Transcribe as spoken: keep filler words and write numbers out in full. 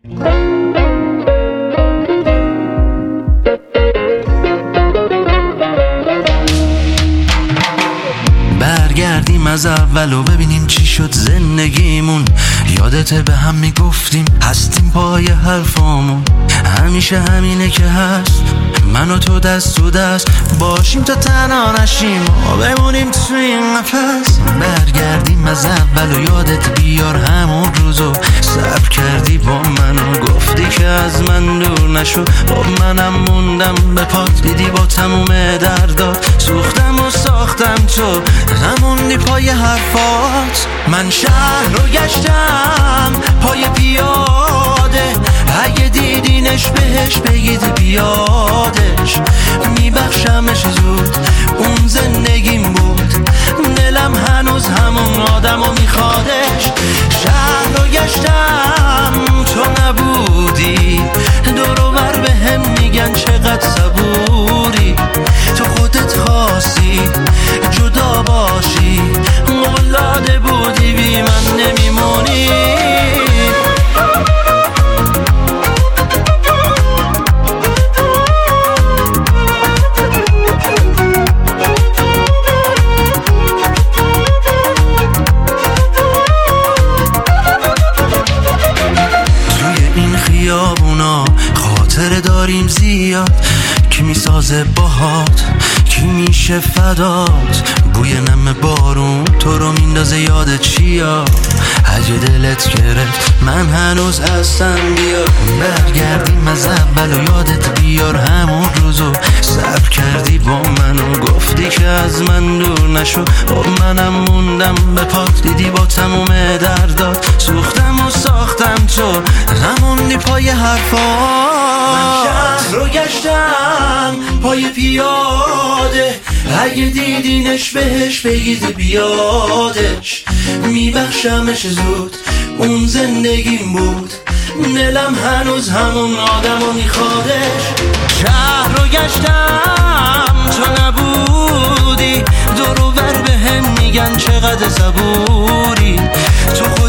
برگردیم از اول و ببینیم چی شد زندگیمون. یادته به هم میگفتیم هستیم پای حرفامون، همیشه همینه که هست، من و تو دست تو دست باشیم تا تنها نشیم و بمونیم تو این قفس. برگردیم از اول و یادت بیار همون روزو صبر کردی با من و گفتی که از من دور نشو. با منم موندم به پات، دیدی با تموم دردات سوختم و ساختم، تو نموندی پای حرفات. من شهر رو گشتم پای پیاده، اگه دیدینش بهش بگید بیادش، میبخشمش زود، اون زندگیم بود، دلم هنوز همون آدمو میخوادش. شهر رو گشتم تو نبودی، دور و بر به هم میگن چقدر صبوری، تو خودت خواستی جدا باشی، قول بودی بی من نمیمونی. خاطره داریم زیاد، کی میسازه باهات، کی میشه فدات، بوی نم بارون تو رو میندازه یاد چیا، اگه دلت گرفت من هنوز هستم بیا. برگردیم از اول و یادت بیار همون روزو صبر کردی با من و گفتی که از من دور نشو. با منم موندم به پات، دیدی با تموم دردات سوختم و ساختم، تو نموندی پای حرفات. من شهر رو گشتم پای پیاده، اگه دیدینش بهش بگید بیادش، میبخشمش زود، اون زندگیم بود، دلم هنوز همون آدمو میخوادش. شهر رو گشتم تو نبودی، دور و بر به هم میگن چقدر صبوری، تو